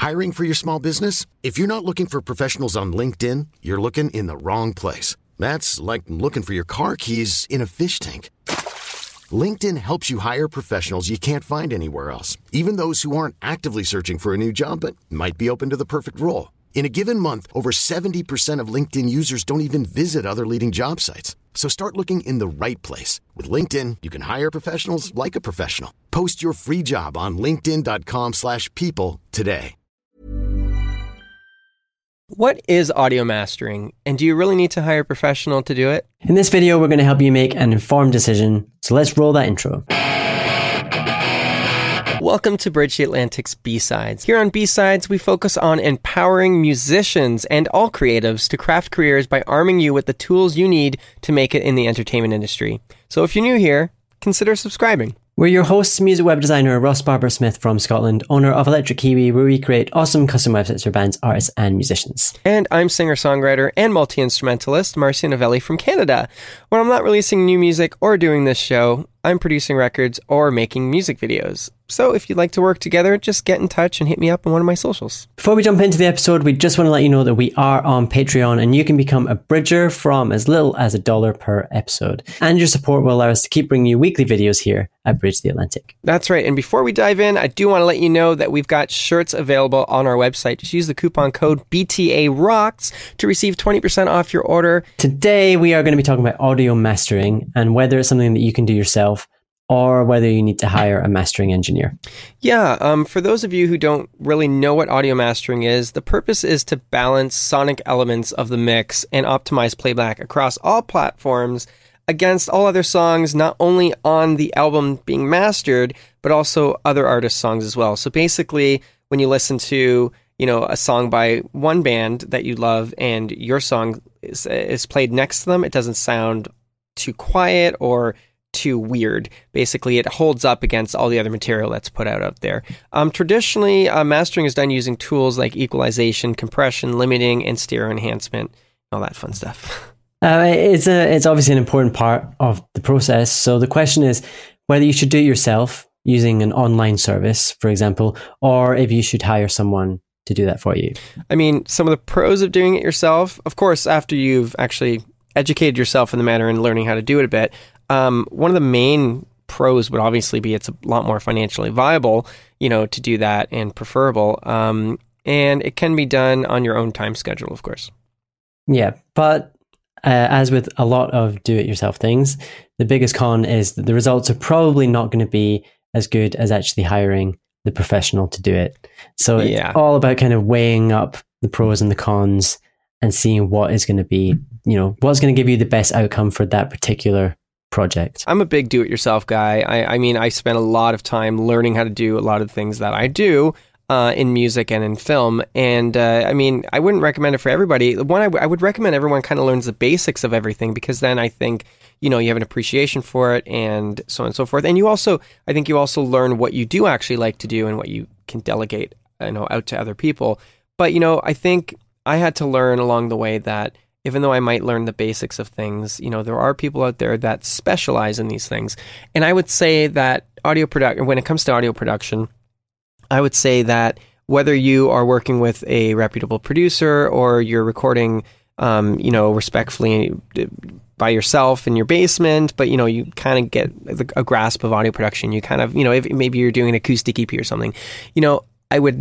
Hiring for your small business? If you're not looking for professionals on LinkedIn, you're looking in the wrong place. That's like looking for your car keys in a fish tank. LinkedIn helps you hire professionals you can't find anywhere else, even those who aren't actively searching for a new job but might be open to the perfect role. In a given month, over 70% of LinkedIn users don't even visit other leading job sites. So start looking in the right place. With LinkedIn, you can hire professionals like a professional. Post your free job on linkedin.com/people today. What is audio mastering, and do you really need to hire a professional to do it? In this video, we're going to help you make an informed decision. So let's roll that intro. Welcome to Bridge the Atlantic's B-Sides. Here on B-Sides, we focus on empowering musicians and all creatives to craft careers by arming you with the tools you need to make it in the entertainment industry. So if you're new here, consider subscribing. We're your hosts, music web designer Ross Barber-Smith from Scotland, owner of Electric Kiwi, where we create awesome custom websites for bands, artists, and musicians. And I'm singer-songwriter and multi-instrumentalist Marcia Novelli from Canada. When I'm not releasing new music or doing this show, I'm producing records or making music videos. So if you'd like to work together, just get in touch and hit me up on one of my socials. Before we jump into the episode, we just want to let you know that we are on Patreon and you can become a bridger from as little as $1 per episode. And your support will allow us to keep bringing you weekly videos here at Bridge the Atlantic. That's right. And before we dive in, I do want to let you know that we've got shirts available on our website. Just use the coupon code BTAROCKS to receive 20% off your order. Today, we are going to be talking about audio mastering and whether it's something that you can do yourself or whether you need to hire a mastering engineer. Yeah, for those of you who don't really know what audio mastering is, the purpose is to balance sonic elements of the mix and optimize playback across all platforms against all other songs, not only on the album being mastered, but also other artists' songs as well. So basically, when you listen to, a song by one band that you love and your song is played next to them, it doesn't sound too quiet or too weird. Basically, it holds up against all the other material that's put out there. Traditionally, mastering is done using tools like equalization, compression, limiting, and stereo enhancement, all that fun stuff. It's obviously an important part of the process. So the question is whether you should do it yourself using an online service, for example, or if you should hire someone to do that for you. I mean, some of the pros of doing it yourself, of course, after you've actually educated yourself in the matter and learning how to do it a bit, one of the main pros would obviously be it's a lot more financially viable, to do that and preferable. And it can be done on your own time schedule, of course. Yeah, but as with a lot of do-it-yourself things, the biggest con is that the results are probably not going to be as good as actually hiring the professional to do it. So it's all about kind of weighing up the pros and the cons and seeing what is going to be, what's going to give you the best outcome for that particular project. I'm a big do-it-yourself guy. I mean, I spent a lot of time learning how to do a lot of the things that I do in music and in film. And I wouldn't recommend it for everybody. I would recommend everyone kind of learns the basics of everything, because then I think, you have an appreciation for it and so on and so forth. And I think you also learn what you do actually like to do and what you can delegate, out to other people. But, I think I had to learn along the way that even though I might learn the basics of things, there are people out there that specialize in these things. And I would say that when it comes to audio production, I would say that whether you are working with a reputable producer or you're recording, respectfully by yourself in your basement, but, you kind of get a grasp of audio production. You kind of, if maybe you're doing an acoustic EP or something, I would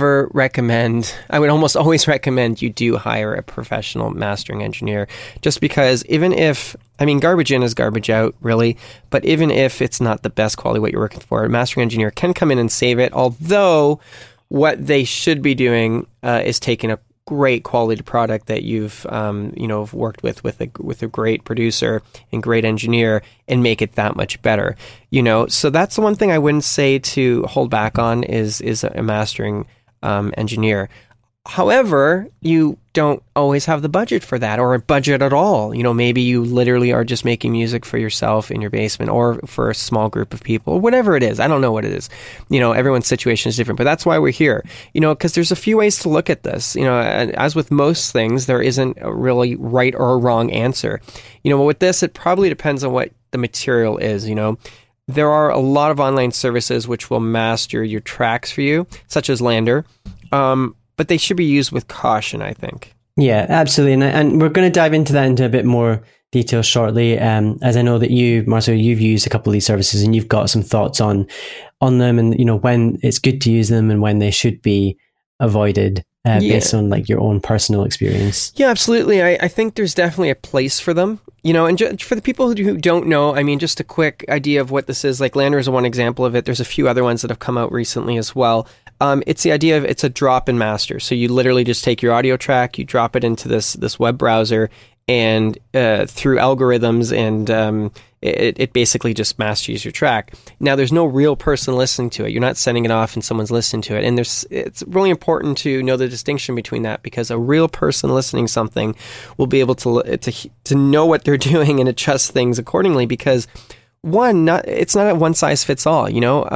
almost always recommend you do hire a professional mastering engineer, just because garbage in is garbage out, really. But even if it's not the best quality what you're working for, a mastering engineer can come in and save it. Although what they should be doing is taking a great quality product that you've worked with a great producer and great engineer and make it that much better. So that's the one thing I wouldn't say to hold back on is a mastering engineer. However, you don't always have the budget for that, or a budget at all. Maybe you literally are just making music for yourself in your basement or for a small group of people, whatever it is. I don't know what it is. Everyone's situation is different, but that's why we're here, because there's a few ways to look at this. As with most things, there isn't a really right or wrong answer. But with this, it probably depends on what the material is. There are a lot of online services which will master your tracks for you, such as Lander. but they should be used with caution, I think. Yeah, absolutely. And we're going to dive into that into a bit more detail shortly. As I know that you, Marcel, you've used a couple of these services and you've got some thoughts on them, and when it's good to use them and when they should be avoided. Based on like your own personal experience. Yeah, absolutely. I think there's definitely a place for them, and for the people who don't know, I mean, just a quick idea of what this is. Like LANDR is one example of it. There's a few other ones that have come out recently as well. It's the idea of it's a drop and master. So you literally just take your audio track, you drop it into this web browser, and through algorithms and it basically just masters your track. Now, there's no real person listening to it. You're not sending it off and someone's listening to it. And it's really important to know the distinction between that, because a real person listening something will be able to know what they're doing and adjust things accordingly, because it's not a one size fits all,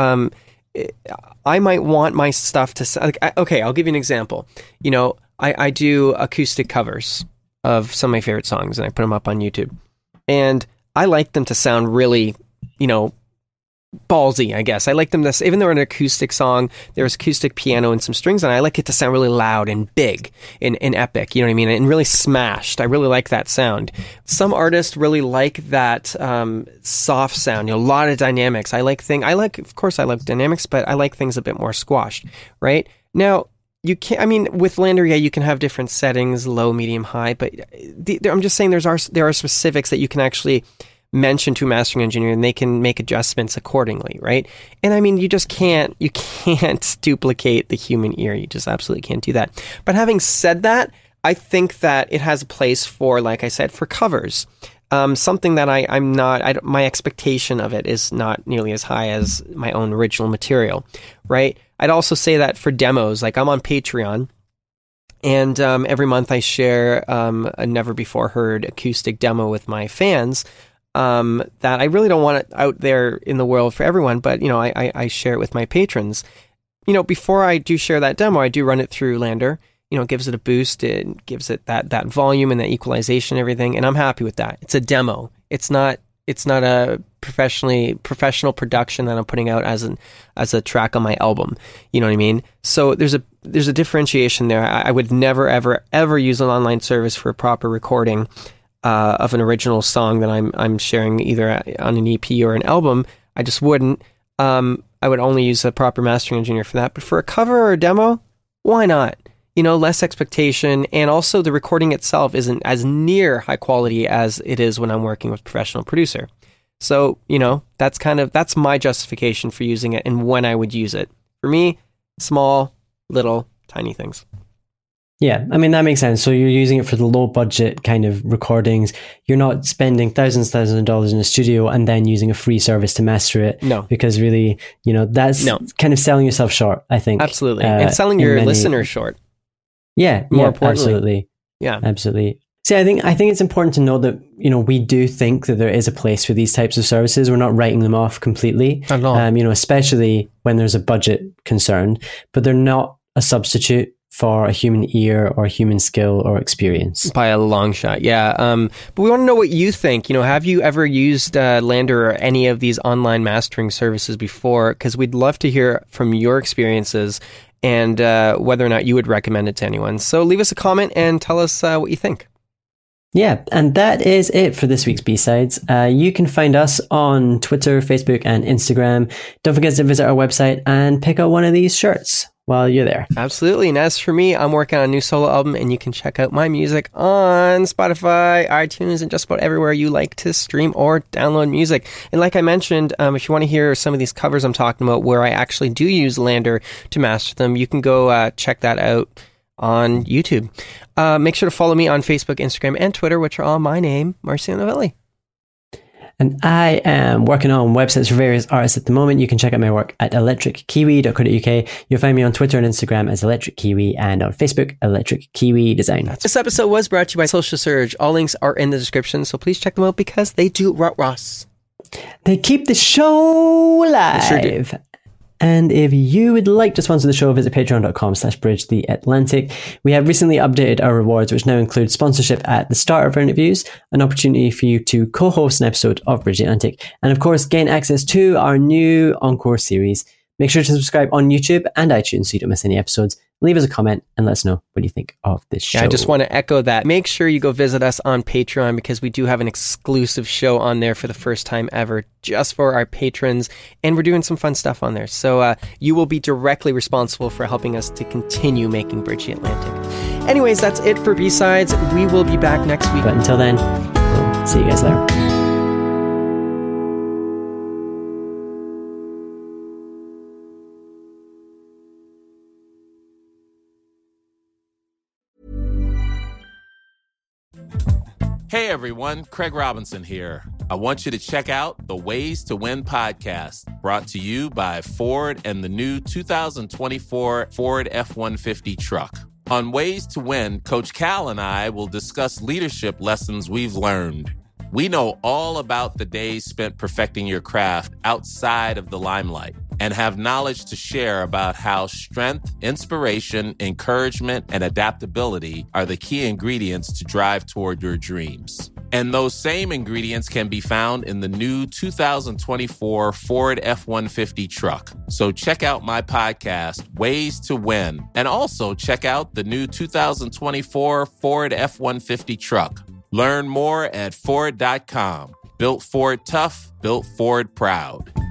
I might want my stuff to... Okay, I'll give you an example. I do acoustic covers of some of my favorite songs, and I put them up on YouTube. And I like them to sound really, ballsy, I guess. I like them to, even though an acoustic song, there's acoustic piano and some strings on it, I like it to sound really loud and big and epic, you know what I mean? And really smashed. I really like that sound. Some artists really like that soft sound, a lot of dynamics. Of course I like dynamics, but I like things a bit more squashed, right? Now, you can't, with LANDR, you can have different settings, low, medium, high, but I'm just saying there are specifics that you can actually mention to a mastering engineer and they can make adjustments accordingly, right? And you just can't duplicate the human ear. You just absolutely can't do that. But having said that, I think that it has a place for, like I said, for covers. Something that my expectation of it is not nearly as high as my own original material, right? I'd also say that for demos, like I'm on Patreon, and every month I share a never before heard acoustic demo with my fans that I really don't want it out there in the world for everyone, but I share it with my patrons. Before I do share that demo, I do run it through LANDR. It gives it a boost, it gives it that volume and that equalization and everything, and I'm happy with that. It's a demo. It's not a professional production that I'm putting out as a track on my album. You know what I mean? So there's a differentiation there. I would never ever use an online service for a proper recording of an original song that I'm sharing either on an EP or an album. I just wouldn't. I would only use a proper mastering engineer for that. But for a cover or a demo, why not? Less expectation, and also the recording itself isn't as near high quality as it is when I'm working with a professional producer. So, that's my justification for using it and when I would use it. For me, small, little, tiny things. Yeah, that makes sense. So you're using it for the low budget kind of recordings. You're not spending thousands of dollars in a studio and then using a free service to master it. No. Because really, that's kind of selling yourself short, I think. Absolutely. And selling your listener short. Yeah, more importantly. Absolutely. Yeah. Absolutely. See, I think it's important to know that, we do think that there is a place for these types of services. We're not writing them off completely. At all. Especially when there's a budget concerned, but they're not a substitute for a human ear or human skill or experience. By a long shot, yeah. But we want to know what you think. Have you ever used LANDR or any of these online mastering services before? Because we'd love to hear from your experiences and whether or not you would recommend it to anyone. So leave us a comment and tell us what you think. Yeah, and that is it for this week's B-Sides. You can find us on Twitter, Facebook, and Instagram. Don't forget to visit our website and pick out one of these shirts while you're there. Absolutely. And as for me, I'm working on a new solo album, and you can check out my music on Spotify, iTunes, and just about everywhere you like to stream or download music. And like I mentioned, if you want to hear some of these covers I'm talking about where I actually do use LANDR to master them, you can go check that out on YouTube. Make sure to follow me on Facebook, Instagram, and Twitter, which are all my name, Marcio Novelli. And I am working on websites for various artists at the moment. You can check out my work at electrickiwi.co.uk. You'll find me on Twitter and Instagram as Electric Kiwi, and on Facebook, Electric Kiwi Design. This episode was brought to you by Social Surge. All links are in the description, so please check them out because they do Ross. They keep the show alive. They sure do. And if you would like to sponsor the show, visit patreon.com/bridgetheatlantic. We have recently updated our rewards, which now include sponsorship at the start of our interviews, an opportunity for you to co-host an episode of Bridge the Atlantic, and of course, gain access to our new Encore series, Make sure to subscribe on YouTube and iTunes so you don't miss any episodes. Leave us a comment and let us know what you think of this show. Yeah, I just want to echo that. Make sure you go visit us on Patreon because we do have an exclusive show on there for the first time ever just for our patrons, and we're doing some fun stuff on there. So you will be directly responsible for helping us to continue making Bridge the Atlantic. Anyways, that's it for B-Sides. We will be back next week. But until then, we'll see you guys later. Hey everyone, Craig Robinson here. I want you to check out the Ways to Win podcast, brought to you by Ford and the new 2024 Ford F-150 truck. On Ways to Win, Coach Cal and I will discuss leadership lessons we've learned. We know all about the days spent perfecting your craft outside of the limelight and have knowledge to share about how strength, inspiration, encouragement, and adaptability are the key ingredients to drive toward your dreams. And those same ingredients can be found in the new 2024 Ford F-150 truck. So check out my podcast, Ways to Win, and also check out the new 2024 Ford F-150 truck. Learn more at Ford.com. Built Ford tough, built Ford proud.